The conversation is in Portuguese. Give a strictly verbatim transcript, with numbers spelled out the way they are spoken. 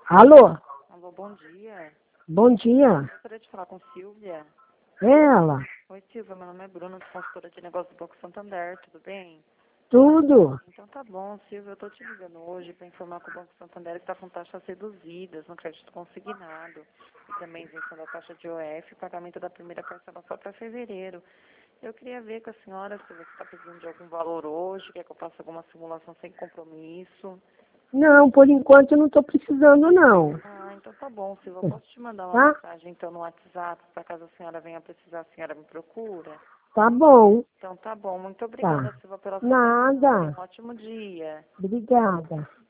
Alô? Alô, bom dia. Bom dia. Gostaria de falar com Silvia. É ela? Oi, Silvia, meu nome é Bruna, sou consultora de negócio do Banco Santander, tudo bem? Tudo? Então tá bom, Silvia, eu tô te ligando hoje para informar que o Banco Santander está com taxas reduzidas no crédito consignado e também isenção da taxa de O F e pagamento da primeira parcela só para fevereiro. Eu queria ver com a senhora se você está precisando de algum valor hoje, quer que eu faça alguma simulação sem compromisso. Não, por enquanto eu não estou precisando, não. Ah, então tá bom, Silvia. Eu posso te mandar uma Tá? mensagem então no WhatsApp, para caso a senhora venha precisar, a senhora me procura? Tá bom. Então tá bom. Muito obrigada, Tá. Silvia, pela sua atenção. Tenha Nada. um ótimo dia. Obrigada.